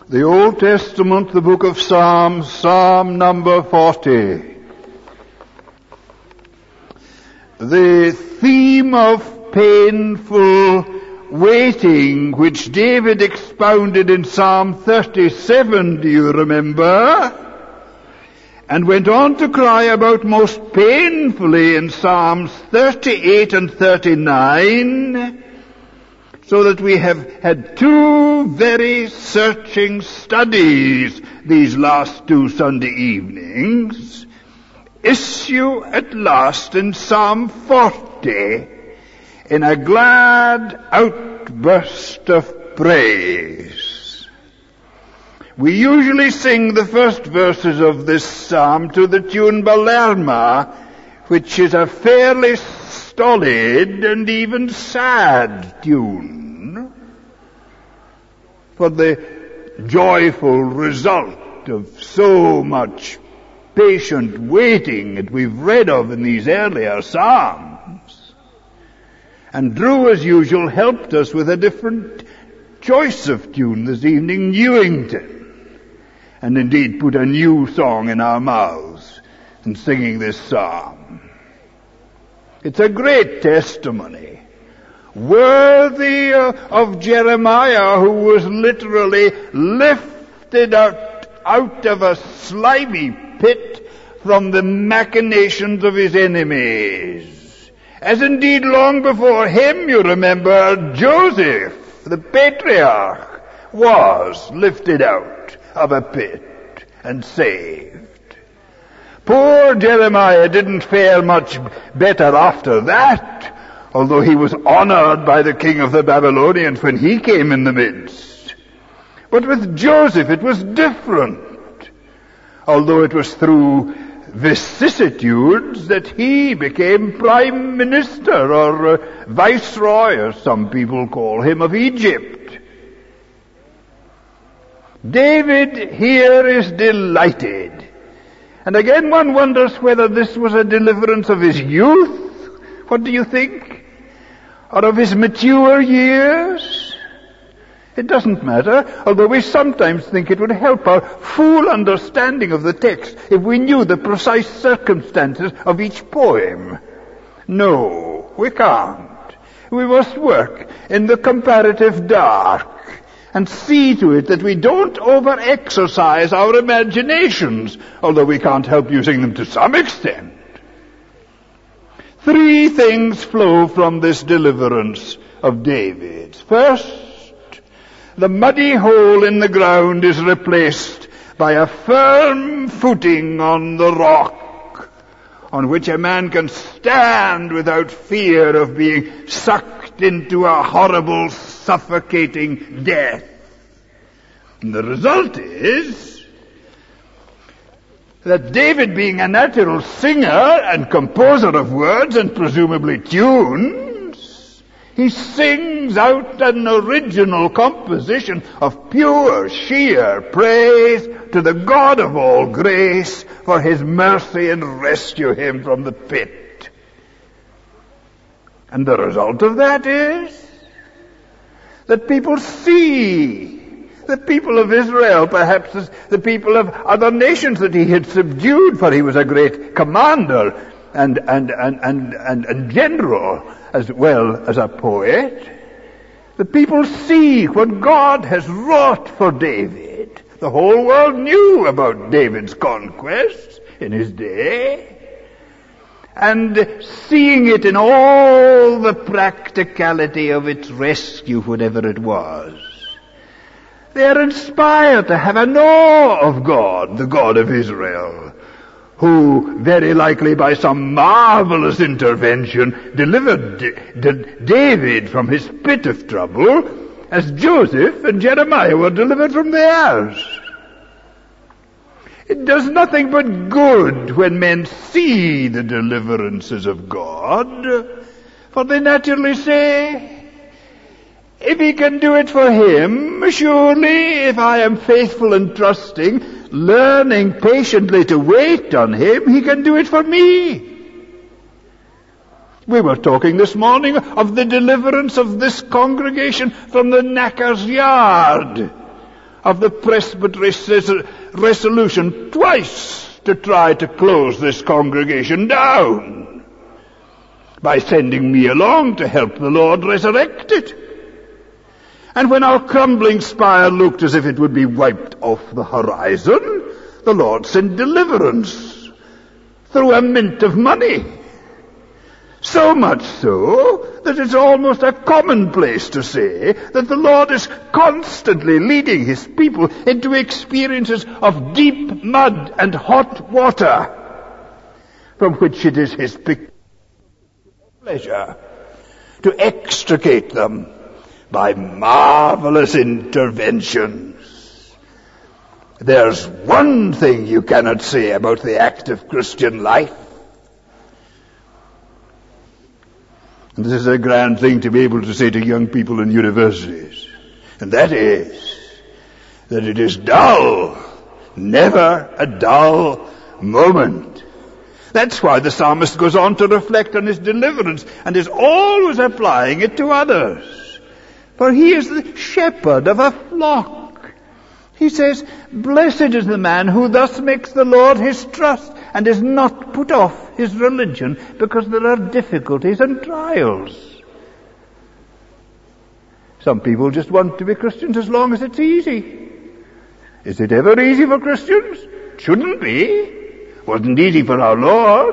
The Old Testament, the book of Psalms, Psalm number 40. The theme of painful waiting, which David expounded in Psalm 37, do you remember? And went on to cry about most painfully in Psalms 38 and 39, so that we have had two very searching studies these last two Sunday evenings, issue at last in Psalm 40 in a glad outburst of praise. We usually sing the first verses of this psalm to the tune Balerma, which is a fairly stolid and even sad tune for the joyful result of so much patient waiting that we've read of in these earlier psalms. And Drew, as usual, helped us with a different choice of tune this evening, Newington, and indeed put a new song in our mouths in singing this psalm. It's a great testimony, worthy of Jeremiah, who was literally lifted out of a slimy pit from the machinations of his enemies. As indeed long before him, you remember, Joseph, the patriarch, was lifted out of a pit and saved. Poor Jeremiah didn't fare much better after that, although he was honored by the king of the Babylonians when he came in the midst. But with Joseph it was different, although it was through vicissitudes that he became prime minister, or viceroy, as some people call him, of Egypt. David here is delighted. And again one wonders whether this was a deliverance of his youth. What do you think? Or of his mature years? It doesn't matter, although we sometimes think it would help our full understanding of the text if we knew the precise circumstances of each poem. No, we can't. We must work in the comparative dark and see to it that we don't over-exercise our imaginations, although we can't help using them to some extent. Three things flow from this deliverance of David's. First, the muddy hole in the ground is replaced by a firm footing on the rock, on which a man can stand without fear of being sucked into a horrible, suffocating death. And the result is that David, being a natural singer and composer of words and presumably tunes, he sings out an original composition of pure, sheer praise to the God of all grace for his mercy and rescue him from the pit. And the result of that is that people see the people of Israel, perhaps as the people of other nations that he had subdued, for he was a great commander and general as well as a poet. The people see what God has wrought for David. The whole world knew about David's conquests in his day. And seeing it in all the practicality of its rescue, whatever it was, they are inspired to have an awe of God, the God of Israel, who very likely by some marvelous intervention delivered David from his pit of trouble, as Joseph and Jeremiah were delivered from theirs. It does nothing but good when men see the deliverances of God, for they naturally say, if he can do it for him, surely if I am faithful and trusting, learning patiently to wait on him, he can do it for me. We were talking this morning of the deliverance of this congregation from the knacker's yard, of the presbytery's resolution twice to try to close this congregation down by sending me along to help the Lord resurrect it. And when our crumbling spire looked as if it would be wiped off the horizon, the Lord sent deliverance through a mint of money. So much so that it's almost a commonplace to say that the Lord is constantly leading his people into experiences of deep mud and hot water, from which it is his pleasure to extricate them by marvelous interventions. There's one thing you cannot say about the active Christian life. And this is a grand thing to be able to say to young people in universities. And that is, that it is dull. Never a dull moment. That's why the psalmist goes on to reflect on his deliverance and is always applying it to others. For he is the shepherd of a flock. He says, "Blessed is the man who thus makes the Lord his trust and is not put off his religion because there are difficulties and trials." Some people just want to be Christians as long as it's easy. Is it ever easy for Christians? It shouldn't be. Wasn't easy for our Lord.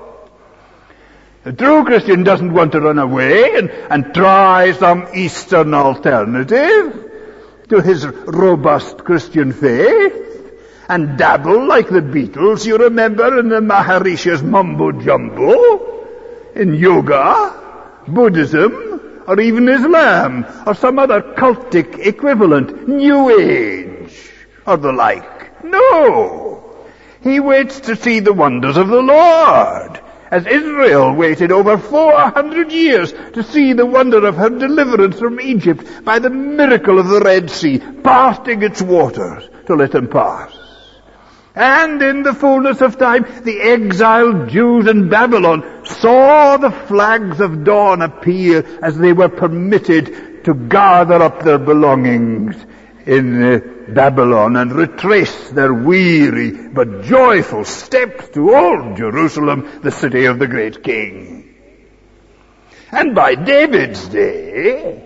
A true Christian doesn't want to run away and try some Eastern alternative to his robust Christian faith and dabble like the Beatles, you remember, in the Maharishi's mumbo-jumbo, in yoga, Buddhism, or even Islam, or some other cultic equivalent, New Age, or the like. No! He waits to see the wonders of the Lord, as Israel waited over 400 years to see the wonder of her deliverance from Egypt by the miracle of the Red Sea, parting its waters to let them pass. And in the fullness of time, the exiled Jews in Babylon saw the flags of dawn appear as they were permitted to gather up their belongings in Babylon and retrace their weary but joyful steps to old Jerusalem, the city of the great King. And by David's day,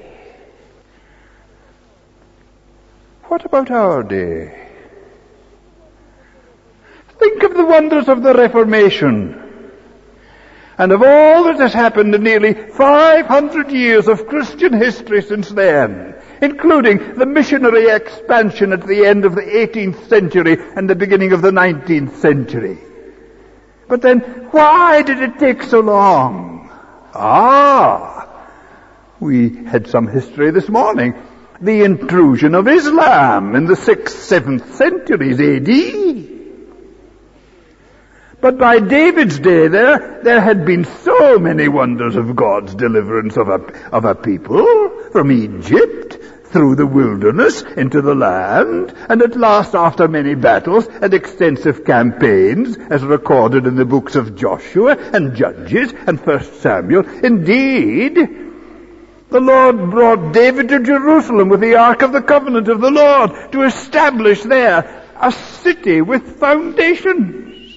what about our day? Think of the wonders of the Reformation, and of all that has happened in nearly 500 years of Christian history since then, including the missionary expansion at the end of the 18th century and the beginning of the 19th century. But then, why did it take so long? We had some history this morning. The intrusion of Islam in the 6th, 7th centuries A.D. But by David's day there had been so many wonders of God's deliverance of a people from Egypt, through the wilderness, into the land, and at last after many battles and extensive campaigns, as recorded in the books of Joshua and Judges and 1 Samuel. Indeed, the Lord brought David to Jerusalem with the Ark of the Covenant of the Lord to establish there a city with foundations.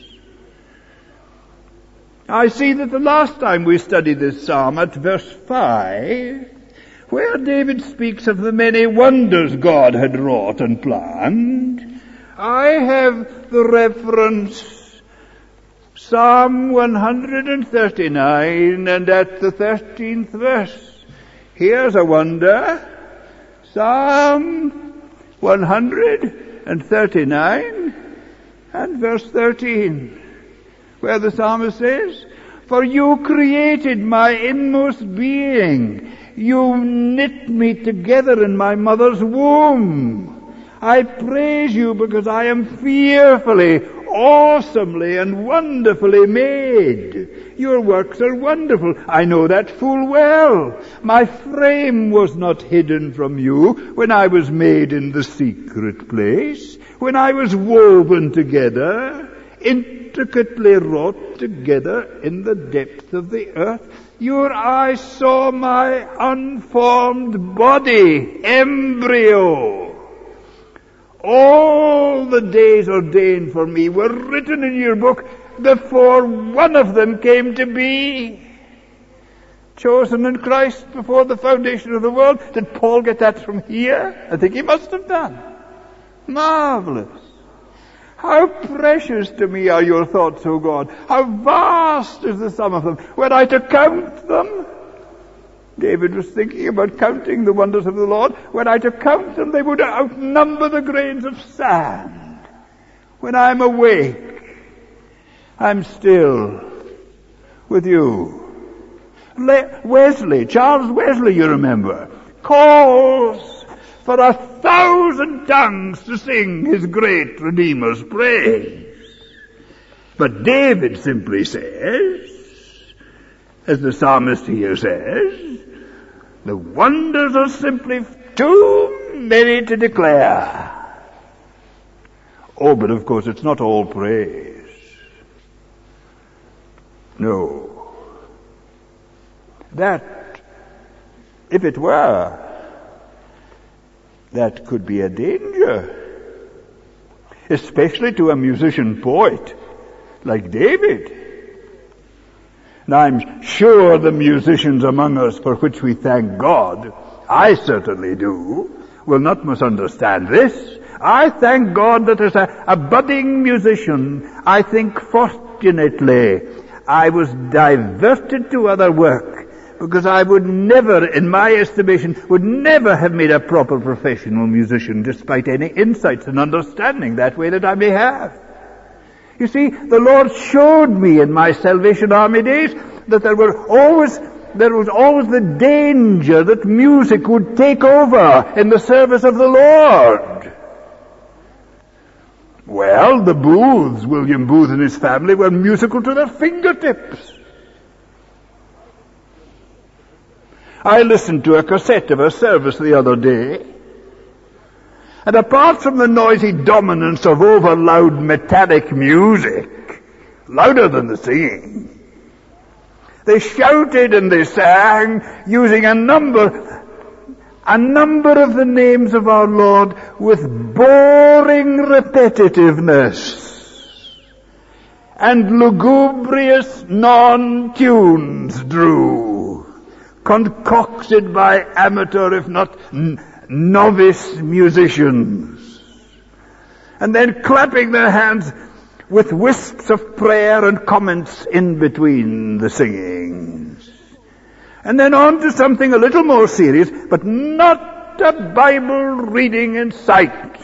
I see that the last time we studied this psalm at verse 5, where David speaks of the many wonders God had wrought and planned, I have the reference Psalm 139 and at the 13th verse. Here's a wonder. Psalm 139 and verse 13. Where the psalmist says, "For you created my inmost being. You knit me together in my mother's womb. I praise you because I am fearfully, awesomely, and wonderfully made. Your works are wonderful. I know that full well. My frame was not hidden from you when I was made in the secret place, when I was woven together, intricately wrought together in the depth of the earth. Your eyes saw my unformed body, embryo. All the days ordained for me were written in your book before one of them came to be. Chosen in Christ before the foundation of the world. Did Paul get that from here? I think he must have done. Marvelous. How precious to me are your thoughts, O God. How vast is the sum of them. Were I to count them, David was thinking about counting the wonders of the Lord. Were I to count them, they would outnumber the grains of sand. When I'm awake, I'm still with you. Charles Wesley, you remember, calls for 1,000 tongues to sing his great Redeemer's praise. But David simply says, as the psalmist here says, the wonders are simply too many to declare. Oh, but of course it's not all praise. No. That, if it were, that could be a danger, especially to a musician poet like David. Now I'm sure the musicians among us, for which we thank God, I certainly do, will not misunderstand this. I thank God that as a budding musician, I think fortunately I was diverted to other work, because I would never, in my estimation, would never have made a proper professional musician, despite any insights and understanding that way that I may have. You see, the Lord showed me in my Salvation Army days that there was always the danger that music would take over in the service of the Lord. Well, the Booths, William Booth and his family, were musical to their fingertips. I listened to a cassette of a service the other day, and apart from the noisy dominance of over-loud metallic music, louder than the singing, they shouted and they sang using a number of the names of our Lord with boring repetitiveness and lugubrious non-tunes drew, concocted by amateur, if not novice musicians, and then clapping their hands with wisps of prayer and comments in between the singings. And then on to something a little more serious, but not a Bible reading in sight.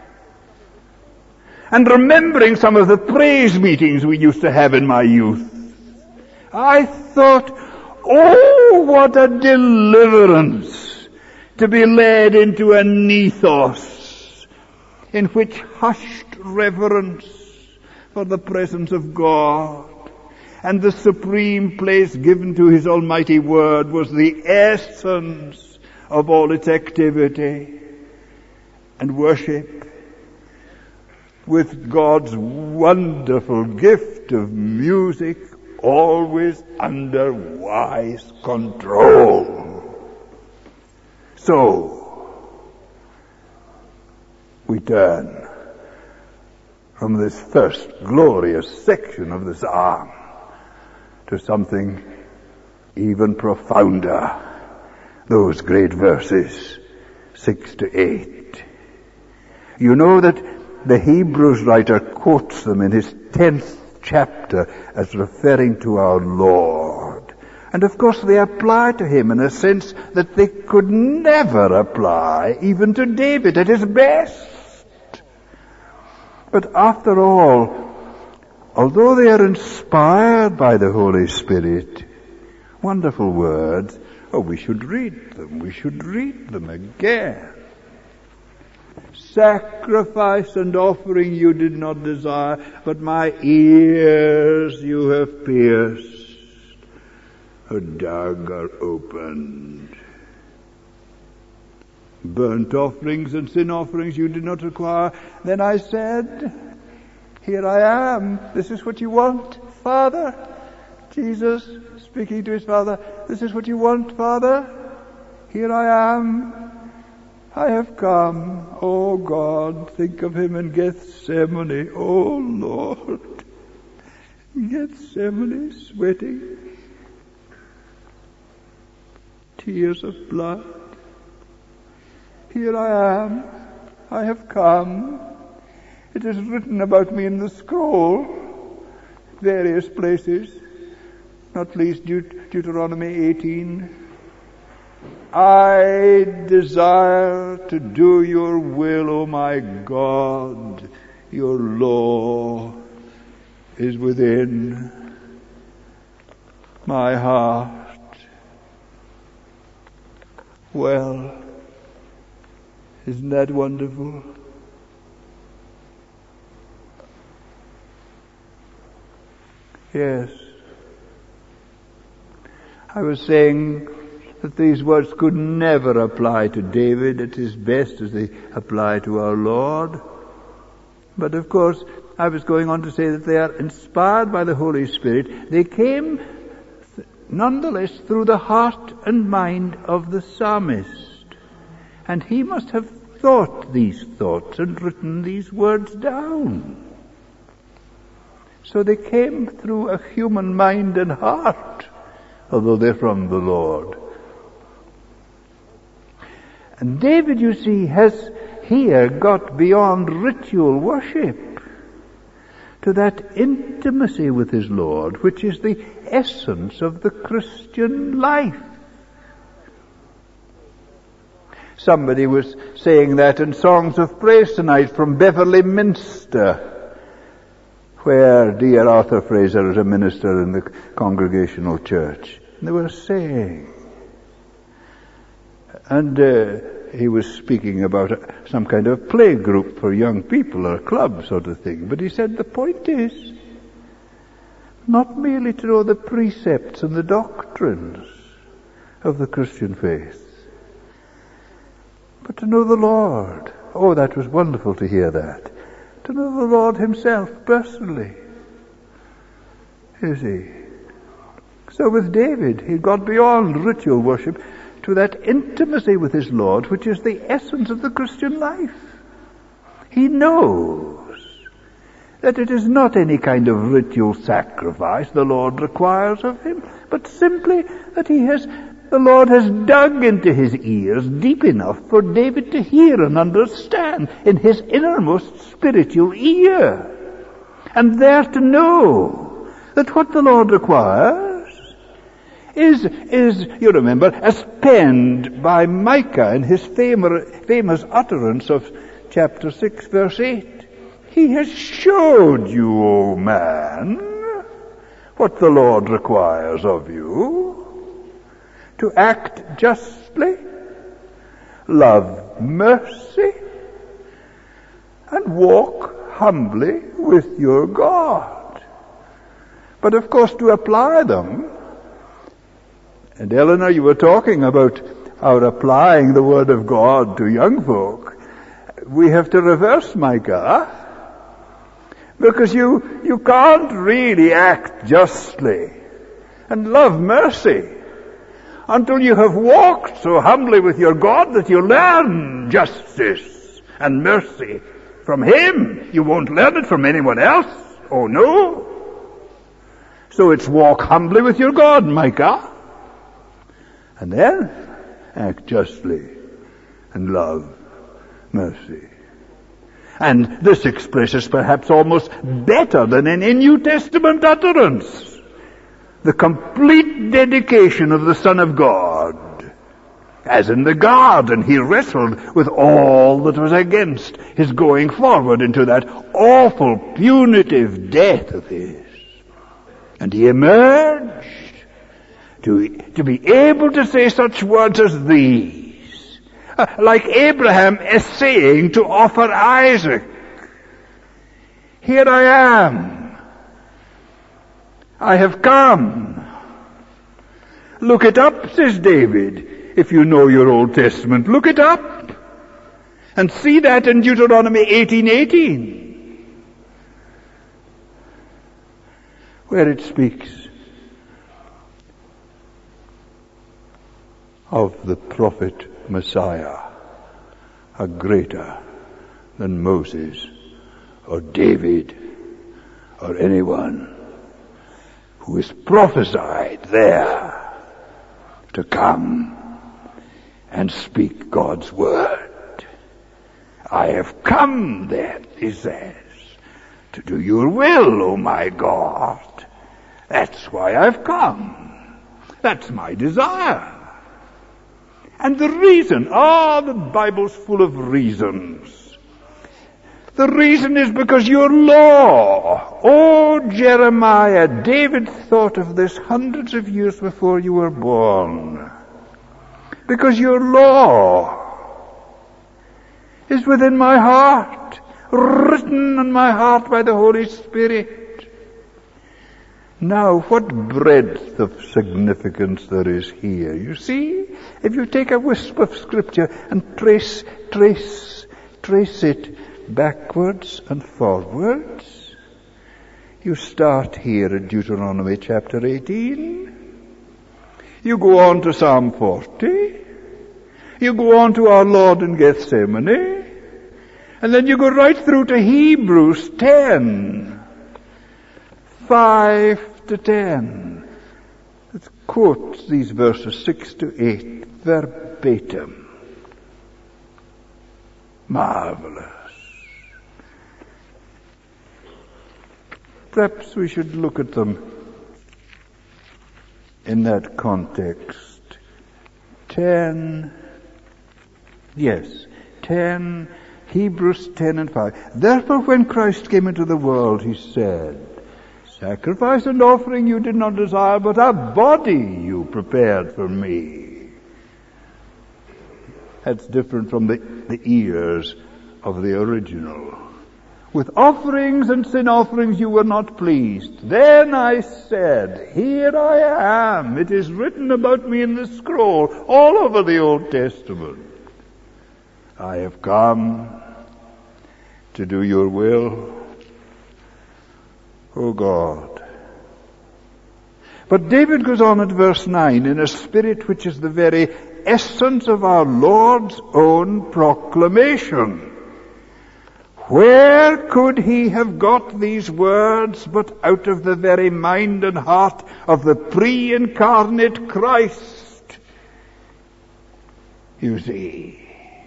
And remembering some of the praise meetings we used to have in my youth, I thought, oh, what a deliverance to be led into an ethos in which hushed reverence for the presence of God and the supreme place given to His almighty word was the essence of all its activity, and worship with God's wonderful gift of music always under wise control. So, we turn from this first glorious section of the psalm to something even profounder, those great verses 6 to 8. You know that the Hebrews writer quotes them in his 10th chapter as referring to our Lord. And of course they apply to Him in a sense that they could never apply even to David at his best. But after all, although they are inspired by the Holy Spirit, wonderful words, we should read them again. Sacrifice and offering you did not desire, but my ears you have pierced. A dagger opened. Burnt offerings and sin offerings you did not require. Then I said, here I am. This is what you want, Father. Jesus speaking to his Father. This is what you want, Father. Here I am. I have come. Oh God, think of him in Gethsemane. Oh Lord. Gethsemane, sweating. Tears of blood. Here I am. I have come. It is written about me in the scroll, various places, not least Deuteronomy 18. I desire to do your will, O my God. Your law is within my heart. Well, isn't that wonderful? Yes. I was saying that these words could never apply to David at his best as they apply to our Lord. But of course, I was going on to say that they are inspired by the Holy Spirit. They came nonetheless through the heart and mind of the psalmist. And he must have thought these thoughts and written these words down. So they came through a human mind and heart, although they're from the Lord. And David, you see, has here got beyond ritual worship to that intimacy with his Lord, which is the essence of the Christian life. Somebody was saying that in Songs of Praise tonight from Beverley Minster, where dear Arthur Fraser is a minister in the Congregational Church. And they were saying, and he was speaking about some kind of play group for young people or club sort of thing. But he said the point is not merely to know the precepts and the doctrines of the Christian faith, but to know the Lord. Oh, that was wonderful to hear that. To know the Lord himself personally. You see. So with David, he got beyond ritual worship to that intimacy with his Lord, which is the essence of the Christian life. He knows that it is not any kind of ritual sacrifice the Lord requires of him, but simply that the Lord has dug into his ears deep enough for David to hear and understand in his innermost spiritual ear. And there to know that what the Lord requires is, you remember, as penned by Micah in his famous utterance of chapter 6, verse 8. He has showed you, O man, what the Lord requires of you. To act justly, love mercy, and walk humbly with your God. But of course, to apply them, and Eleanor, you were talking about our applying the Word of God to young folk. We have to reverse Micah, because you can't really act justly and love mercy until you have walked so humbly with your God that you learn justice and mercy from Him. You won't learn it from anyone else. Oh no. So it's walk humbly with your God, Micah. And then act justly and love mercy. And this expresses perhaps almost better than any New Testament utterance the complete dedication of the Son of God. As in the garden, he wrestled with all that was against his going forward into that awful punitive death of his. And he emerged to be able to say such words as these, like Abraham essaying to offer Isaac. Here I am. I have come. Look it up, says David, if you know your Old Testament. Look it up. And see that in Deuteronomy 18:18, where it speaks of the prophet Messiah. are greater than Moses or David or anyone who is prophesied there to come and speak God's word. I have come then, he says, to do your will, O my God. That's why I've come. That's my desire. And the reason, the Bible's full of reasons. The reason is because your law. Oh, Jeremiah, David thought of this hundreds of years before you were born. Because your law is within my heart, written in my heart by the Holy Spirit. Now, what breadth of significance there is here. You see, if you take a wisp of Scripture and trace it backwards and forwards, you start here at Deuteronomy chapter 18. You go on to Psalm 40. You go on to our Lord in Gethsemane. And then you go right through to Hebrews 10. 5 to 10. It quotes these verses 6 to 8 verbatim. Marvelous. Perhaps we should look at them in that context. 10, Hebrews 10 and 5. Therefore when Christ came into the world, he said, sacrifice and offering you did not desire, but a body you prepared for me. That's different from the ears of the original. With offerings and sin offerings you were not pleased. Then I said, here I am. It is written about me in the scroll all over the Old Testament. I have come to do your will, O God. But David goes on at verse 9 in a spirit which is the very essence of our Lord's own proclamation. Where could he have got these words but out of the very mind and heart of the pre-incarnate Christ? You see,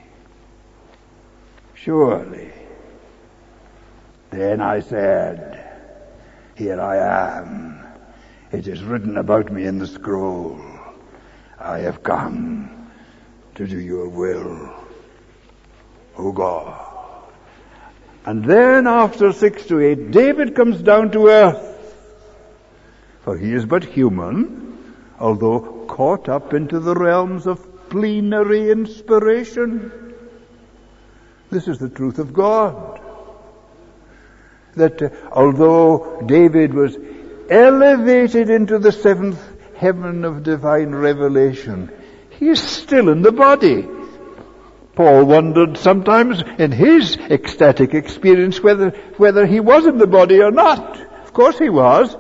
surely. Then I said, here I am. It is written about me in the scroll. I have come to do your will, O God. And then after 6 to 8, David comes down to earth. For he is but human, although caught up into the realms of plenary inspiration. This is the truth of God. That although David was elevated into the seventh heaven of divine revelation, he is still in the body. Paul wondered sometimes in his ecstatic experience whether he was in the body or not. Of course he was.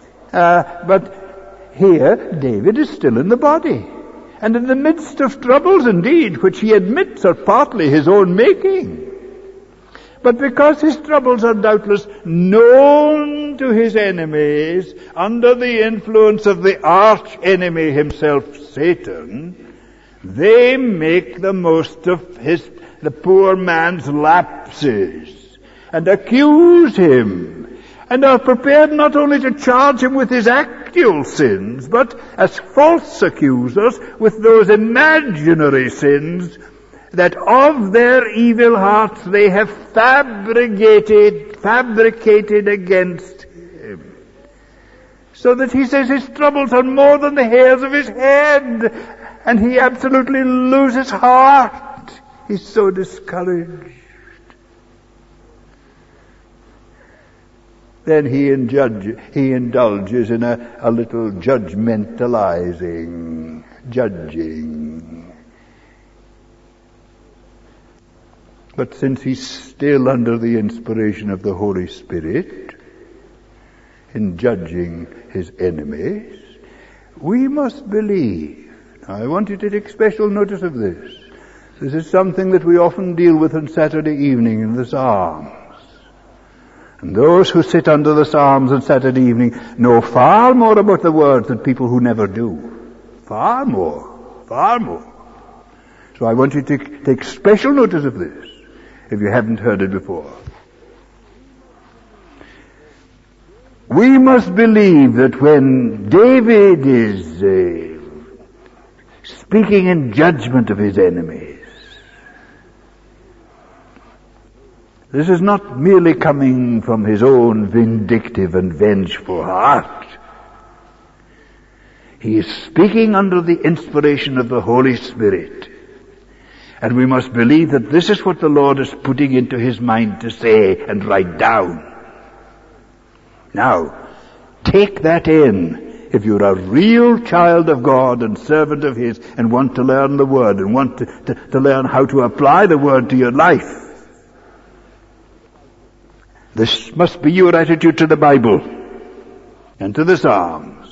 But here, David is still in the body. And in the midst of troubles indeed, which he admits are partly his own making. But because his troubles are doubtless known to his enemies, under the influence of the arch enemy himself, Satan, they make the most of the poor man's lapses and accuse him and are prepared not only to charge him with his actual sins, but as false accusers with those imaginary sins that of their evil hearts they have fabricated against him. So that he says his troubles are more than the hairs of his head. And he absolutely loses heart. He's so discouraged. Then he indulges in a little judging. But since he's still under the inspiration of the Holy Spirit, in judging his enemies, we must believe. I want you to take special notice of this, This is something that we often deal with on Saturday evening in the Psalms. And those who sit under the Psalms on Saturday evening know far more about the Word than people who never do. Far more. Far more. So I want you to take special notice of this, if you haven't heard it before. We must believe that when David is speaking in judgment of his enemies, this is not merely coming from his own vindictive and vengeful heart. He is speaking under the inspiration of the Holy Spirit. And we must believe that this is what the Lord is putting into his mind to say and write down. Now, take that in. If you're a real child of God and servant of his and want to learn the Word and want to learn how to apply the Word to your life, this must be your attitude to the Bible and to the Psalms.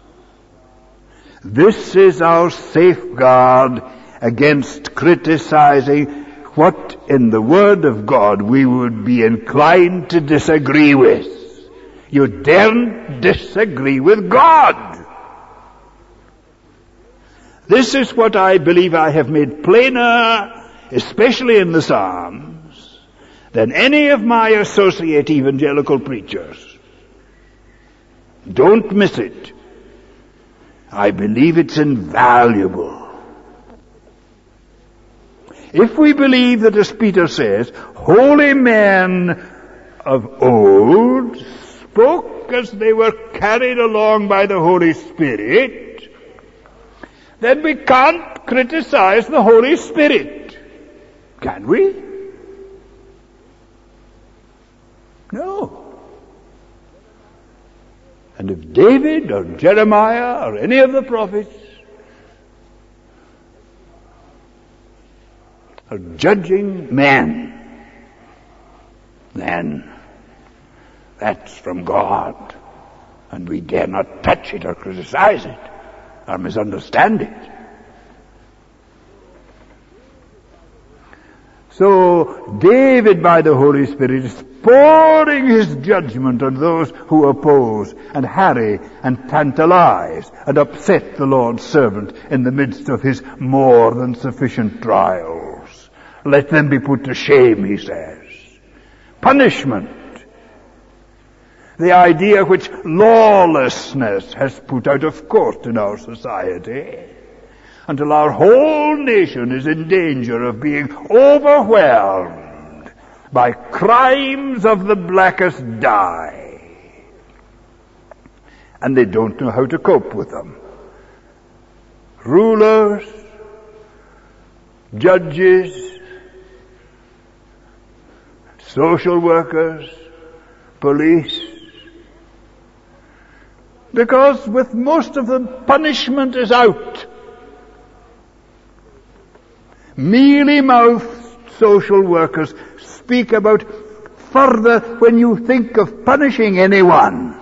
This is our safeguard against criticizing what in the Word of God we would be inclined to disagree with. You daren't disagree with God. This is what I believe I have made plainer, especially in the Psalms, than any of my associate evangelical preachers. Don't miss it. I believe it's invaluable. If we believe that, as Peter says, holy men of old spoke as they were carried along by the Holy Spirit, then we can't criticize the Holy Spirit. Can we? No. And if David or Jeremiah or any of the prophets are judging men, then that's from God, and we dare not touch it or criticize it or misunderstand it. So David, by the Holy Spirit, is pouring his judgment on those who oppose and harry and tantalize and upset the Lord's servant in the midst of his more than sufficient trials. Let them be put to shame, he says. Punishment. The idea which lawlessness has put out of court in our society, until our whole nation is in danger of being overwhelmed by crimes of the blackest dye. And they don't know how to cope with them. Rulers, judges, social workers, police. Because with most of them, punishment is out. Mealy-mouthed social workers speak about further when you think of punishing anyone.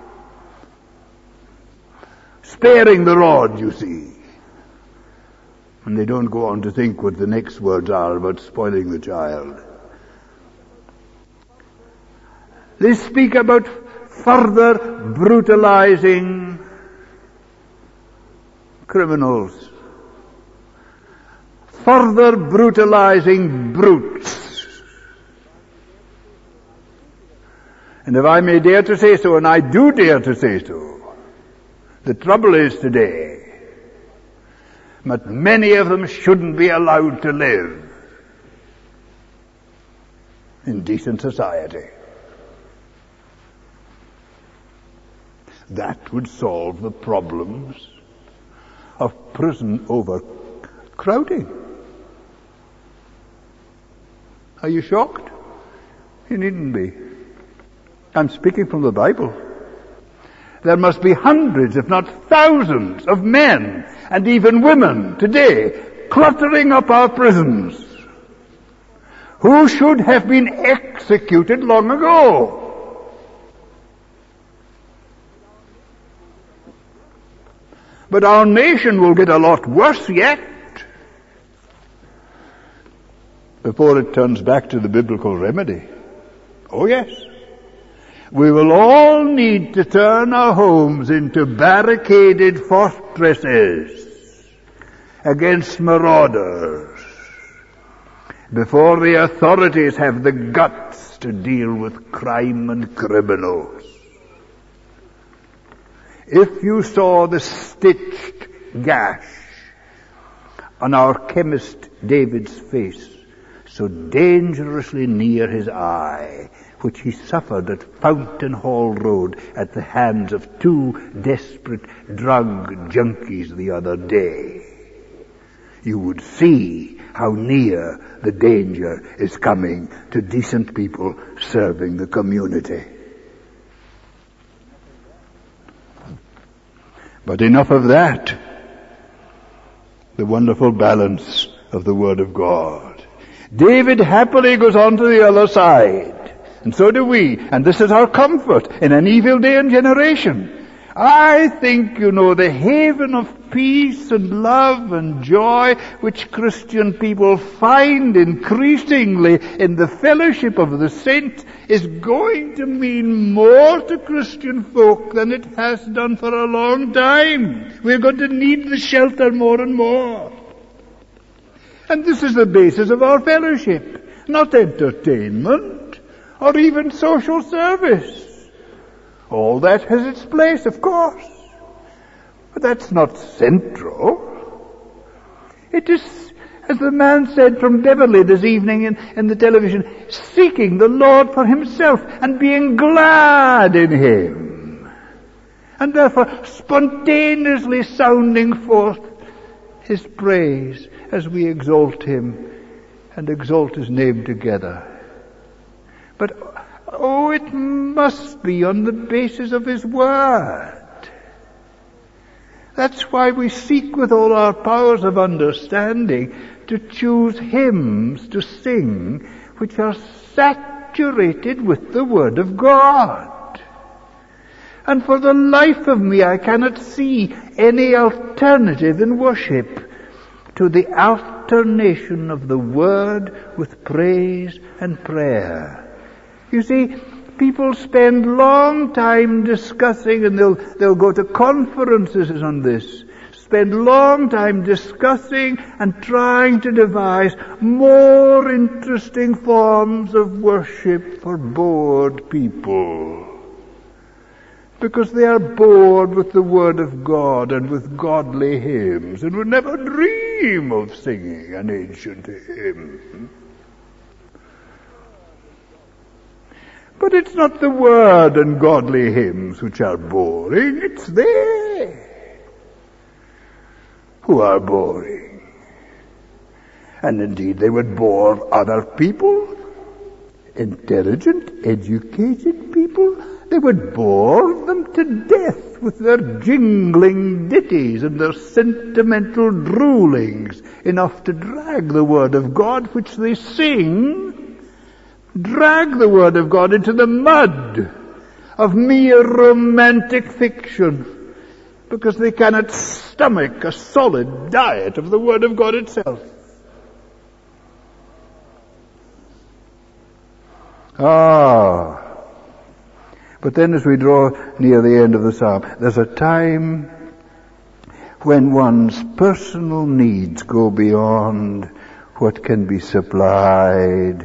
Sparing the rod, you see. And they don't go on to think what the next words are about spoiling the child. They speak about further brutalizing criminals. Further brutalizing brutes. And if I may dare to say so, and I do dare to say so, the trouble is today that many of them shouldn't be allowed to live in decent society. That would solve the problems of prison overcrowding. Are you shocked? You needn't be. I'm speaking from the Bible. There must be hundreds, if not thousands, of men and even women today cluttering up our prisons who should have been executed long ago. But our nation will get a lot worse yet. before it turns back to the biblical remedy. Oh yes. We will all need to turn our homes into barricaded fortresses against marauders before the authorities have the guts to deal with crime and criminals. If you saw the stitched gash on our chemist David's face, so dangerously near his eye, which he suffered at Fountain Hall Road at the hands of two desperate drug junkies the other day, you would see how near the danger is coming to decent people serving the community. But enough of that. The wonderful balance of the Word of God. David happily goes on to the other side. And so do we. And this is our comfort in an evil day and generation. I think, the haven of peace and love and joy which Christian people find increasingly in the fellowship of the saints is going to mean more to Christian folk than it has done for a long time. We're going to need the shelter more and more. And this is the basis of our fellowship, not entertainment or even social service. All that has its place, of course. But that's not central. It is, as the man said from Beverley this evening in the television, seeking the Lord for himself and being glad in him. And therefore spontaneously sounding forth his praise as we exalt him and exalt his name together. But it must be on the basis of his word. That's why we seek with all our powers of understanding to choose hymns to sing which are saturated with the Word of God. And for the life of me, I cannot see any alternative in worship to the alternation of the Word with praise and prayer. You see, people spend long time discussing, and they'll go to conferences on this, spend long time discussing and trying to devise more interesting forms of worship for bored people. Because they are bored with the Word of God and with godly hymns, and would never dream of singing an ancient hymn. But it's not the Word and godly hymns which are boring, it's they who are boring. And indeed they would bore other people, intelligent, educated people. They would bore them to death with their jingling ditties and their sentimental droolings, enough to drag the Word of God which they sing, drag the Word of God into the mud of mere romantic fiction, because they cannot stomach a solid diet of the Word of God itself. But then as we draw near the end of the psalm, there's a time when one's personal needs go beyond what can be supplied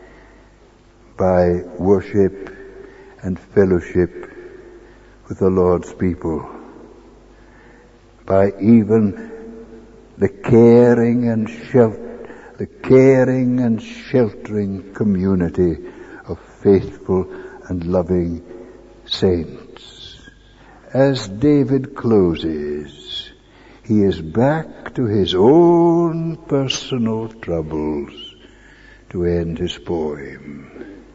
by worship and fellowship with the Lord's people, by even the caring and sheltering community of faithful and loving saints. As David closes, he is back to his own personal troubles to end his poem.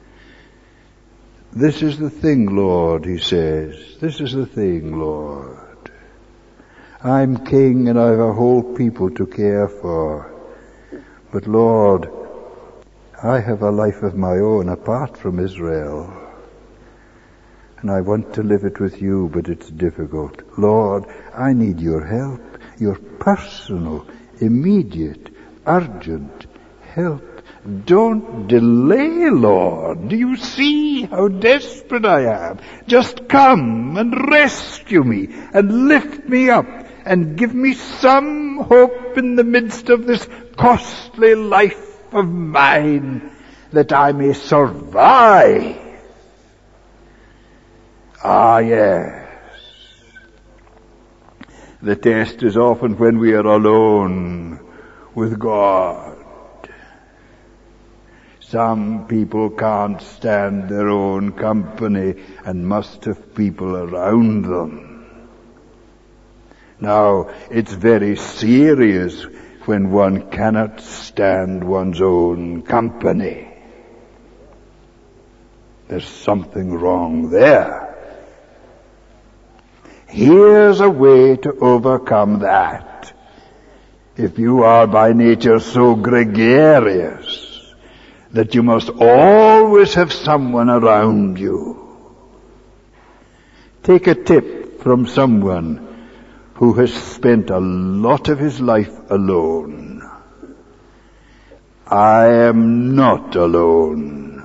This is the thing, Lord, he says. This is the thing, Lord. I'm king and I have a whole people to care for. But Lord, I have a life of my own apart from Israel. And I want to live it with you, but it's difficult. Lord, I need your help, your personal, immediate, urgent help Don't delay, Lord. Do you see how desperate I am? Just come and rescue me and lift me up and give me some hope in the midst of this costly life of mine, that I may survive. Ah, yes. The test is often when we are alone with God. Some people can't stand their own company and must have people around them. Now, it's very serious when one cannot stand one's own company. There's something wrong there. Here's a way to overcome that. If you are by nature so gregarious that you must always have someone around you, take a tip from someone who has spent a lot of his life alone. I am not alone.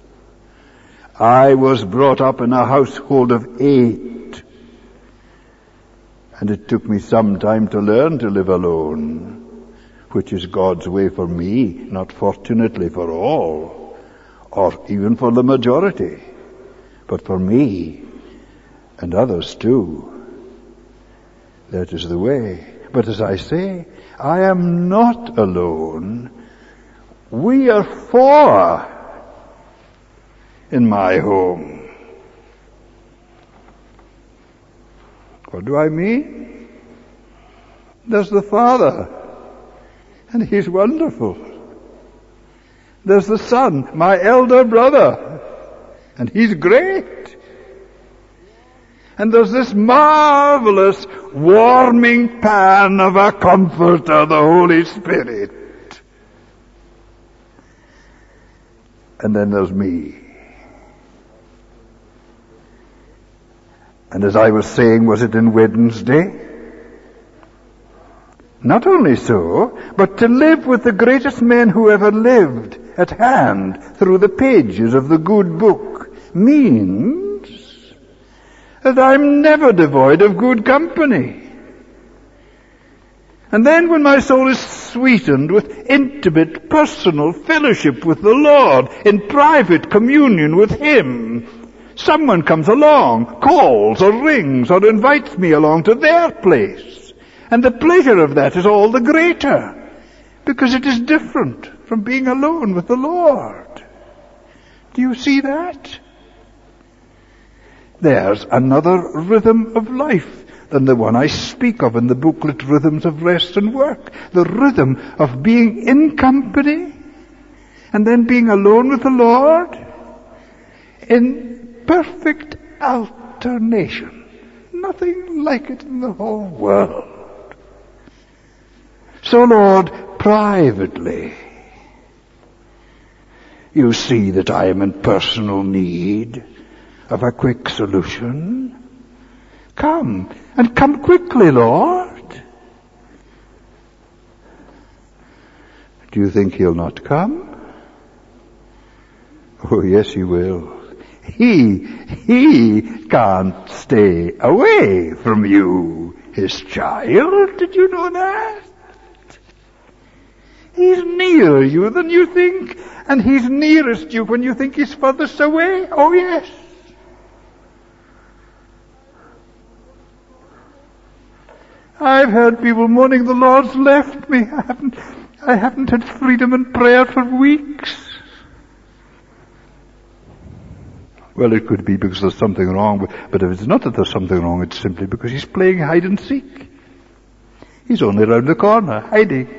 I was brought up in a household of 8. And it took me some time to learn to live alone, which is God's way for me, not fortunately for all, or even for the majority, but for me and others too. That is the way. But as I say, I am not alone. We are 4 in my home. What do I mean? There's the Father, and He's wonderful. There's the Son, my elder brother, and He's great. And there's this marvelous warming pan of a comforter, the Holy Spirit. And then there's me. And as I was saying, was it in Wednesday? Not only so, but to live with the greatest men who ever lived at hand through the pages of the good book means that I'm never devoid of good company. And then when my soul is sweetened with intimate personal fellowship with the Lord, in private communion with Him, someone comes along, calls or rings or invites me along to their place. And the pleasure of that is all the greater, because it is different from being alone with the Lord. Do you see that? There's another rhythm of life than the one I speak of in the booklet, Rhythms of Rest and Work. The rhythm of being in company and then being alone with the Lord in perfect alternation. Nothing like it in the whole world. So, Lord, privately, you see that I am in personal need of a quick solution. Come, and come quickly, Lord. Do you think He'll not come? Oh, yes, He will. He can't stay away from you, His child. Did you know that? He's nearer you than you think, and He's nearest you when you think He's furthest away. Oh, yes. I've heard people moaning, the Lord's left me. I haven't had freedom in prayer for weeks. Well, it could be because there's something wrong, but if it's not that there's something wrong, it's simply because He's playing hide and seek. He's only round the corner, hiding.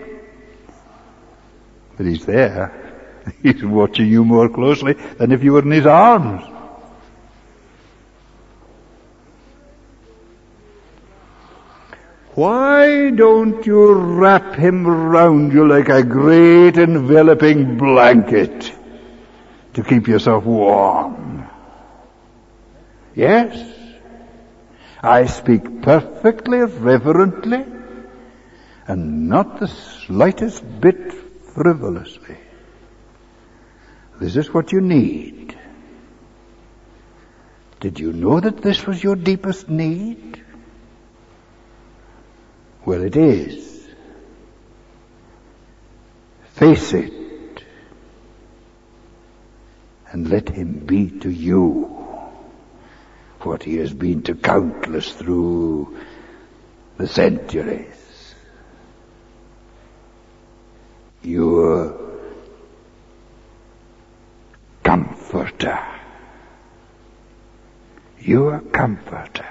But He's there. He's watching you more closely than if you were in His arms. Why don't you wrap Him around you like a great enveloping blanket to keep yourself warm? Yes, I speak perfectly reverently and not the slightest bit frivolously. This is what you need. Did you know that this was your deepest need? Well, it is. Face it. And let him be to you what he has been to countless through the centuries. Your comforter. Your comforter.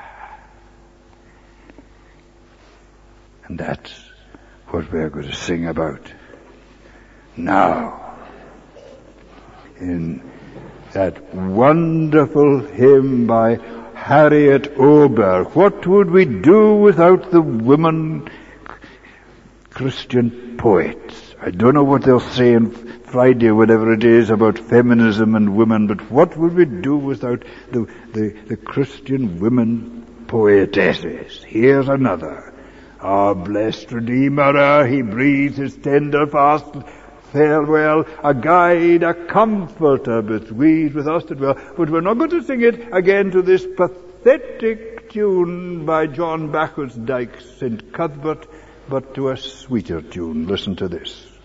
And that's what we're going to sing about now. In that wonderful hymn by Harriet Ober, what would we do without the women Christian poets? I don't know what they'll say on Friday or whatever it is about feminism and women, but what would we do without the Christian women poetesses? Here's another. Our blessed Redeemer, he breathes his tender fast farewell, a guide, a comforter, bequeathed with us to dwell. But we're not going to sing it again to this pathetic tune by John Bacchus Dykes, St. Cuthbert, but to a sweeter tune. Listen to this.